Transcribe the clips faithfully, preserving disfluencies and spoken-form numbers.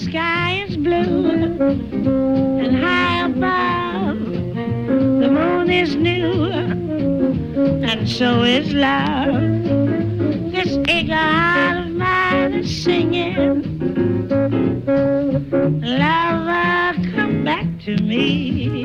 sky is blue and high above the moon is new and so is love. This eager heart of mine is singing, lover, come back to me.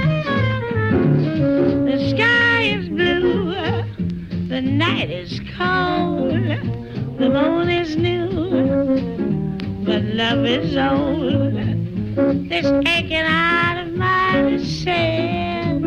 The sky is blue, the night is cold, the moon is new, but love is old. This aching heart of mine is saying,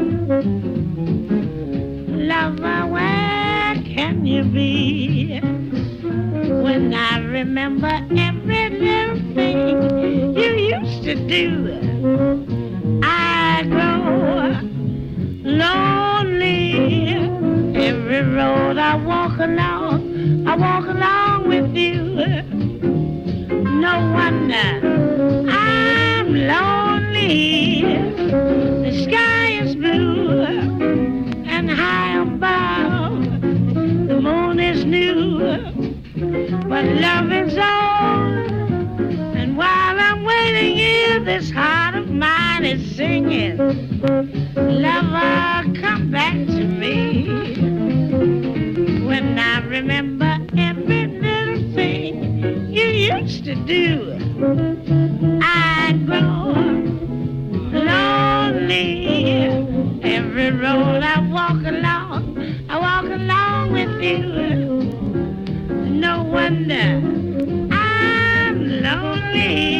lover, where can you be? When I remember every little thing you used to do, I grow lonely. Every road I walk along, I walk along with you. No wonder I'm lonely. The sky is blue and high above the moon is new, but love is old. And while I'm waiting here, this heart of mine is singing, lover, come back to me. When I remember every little thing you used to do, I grow lonely. Every road I walk along, I walk along with you. No wonder I'm lonely.